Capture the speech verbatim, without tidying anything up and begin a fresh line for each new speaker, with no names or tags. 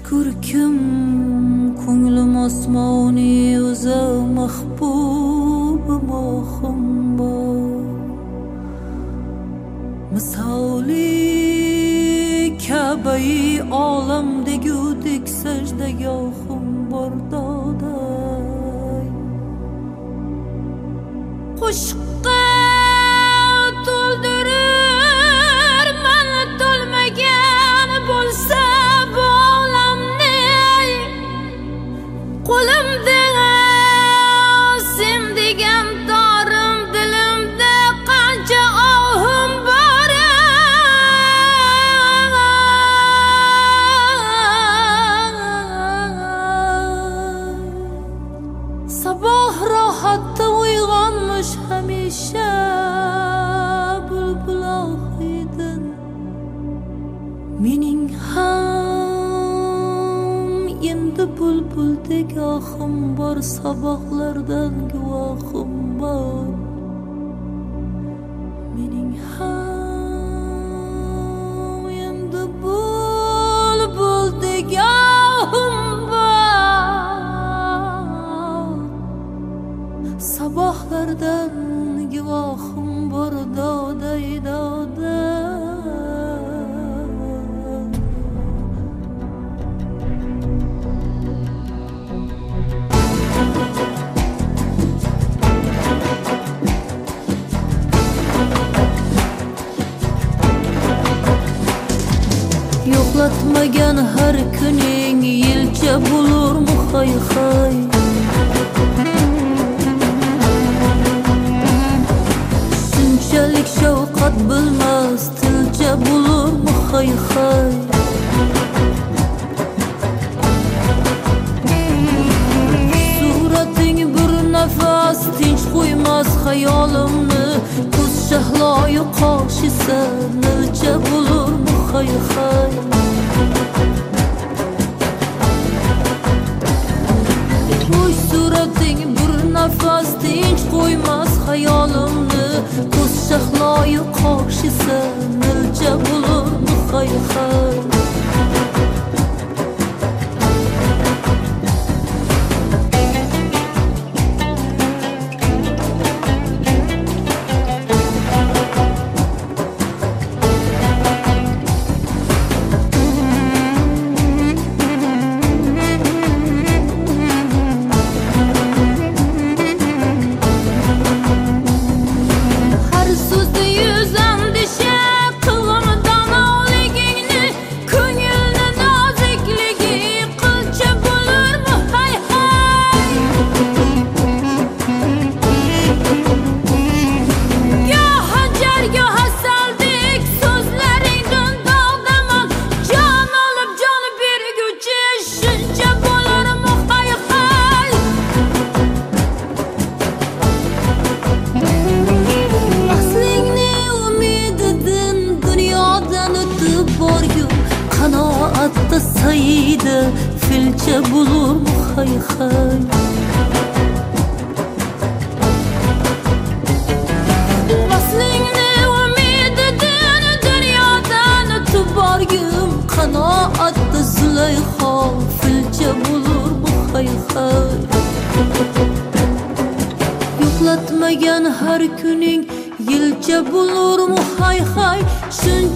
ko'rkim ko'nglim osmoni o'zi mahbubim oxim bor misoli Kabai olam degudek sajdaga oxim bor doday qo'shiqqa to'ldirir mani to'lmagan bo'lsa bu olamni qo'limda sen degan dorim dilimda qancha ohim bor sabah rohatda uyg'onmish hamisha bulbul ohidin mening ham endi bulbuldek ohim bor saboqlardan guvohim bor mening ham endi bulbuldek ohim bor saboqlardan guvohim bor doday doday yo'qlatmagan har kuning yilcha bo'lurmi hay hay shunchalik shavqat bilmas tilcha bo'lurmi hay hay surating bir nafas tinch qo'ymas xayolimni ko'z shahloyi qoshisa nilcha bo'lurmi hay hay Uy surating bir nafas tinch qo'ymas xayolimni ko'z shahloyi qoshisa nilcha bo'lurmi hay hay qanoatda sayida filcha bo'lurmi hay hay vaslingni umididan dunyodan o'tib borgum qanoatda Zulayho filcha bo'lurmi hay hay yo'qlatmagan har kuning yilcha bo'lurmi hay hay